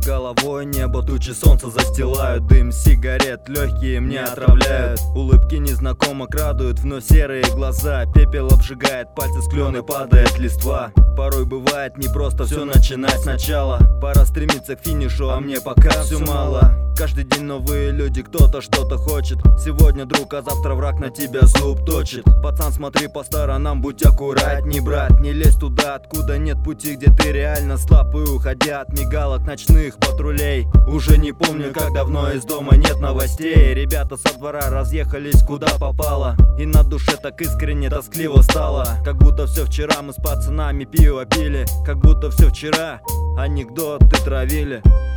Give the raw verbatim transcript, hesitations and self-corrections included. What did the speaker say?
Над головой небо, тучи солнца застилают. Дым сигарет, легкие мне отравляют. Улыбки незнакомок радуют, вновь серые глаза. Пепел обжигает пальцы, с клёна падает листва. Порой бывает непросто все начинать сначала. Пора стремиться к финишу, а мне пока все мало. Каждый день новые люди, кто-то что-то хочет. Сегодня друг, а завтра враг на тебя зуб точит. Пацан, смотри по сторонам, будь аккуратней, брат. Не лезь туда, откуда нет пути, где ты реально слаб. И уходя от мигалок ночных патрулей, уже не помню, как давно из дома нет новостей. Ребята со двора разъехались куда попало, и на душе так искренне тоскливо стало. Как будто все вчера мы с пацанами пиво пили, как будто все вчера анекдоты травили.